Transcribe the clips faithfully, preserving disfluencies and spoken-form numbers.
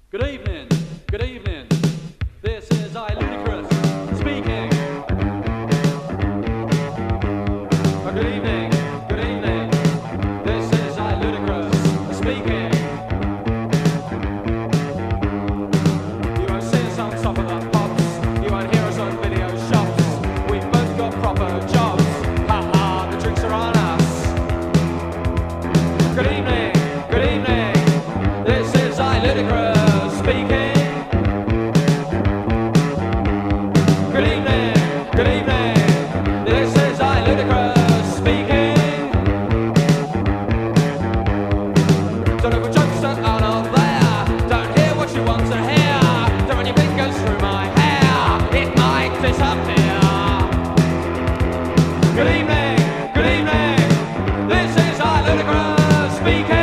Good evening, good evening. This is I Ludicrous speaking. Oh, good evening, good evening. This is I Ludicrous speaking. You won't see us on top of the pops. You won't hear us on video shops. We've both got proper jobs. Ha ha, the drinks are on us. Good evening, good evening. This is I Ludicrous. Speaking. Good evening, good evening. This is I Ludicrous speaking. Don't know what jokes that are not there. Don't hear what you want to hear. Don't run your fingers through my hair. It might disappear. Good evening, good evening. This is I Ludicrous speaking.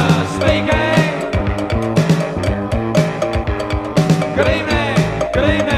Good evening, good evening.